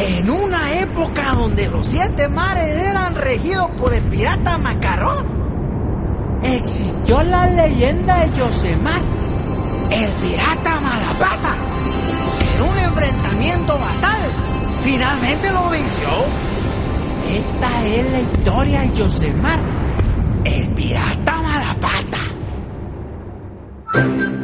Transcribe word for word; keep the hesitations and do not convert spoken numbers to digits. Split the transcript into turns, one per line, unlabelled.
En una época donde los siete mares eran regidos por el pirata Macarrón, existió la leyenda de Yosemar, el pirata Malapata, que en un enfrentamiento fatal finalmente lo venció. Esta es la historia de Yosemar, el pirata Malapata.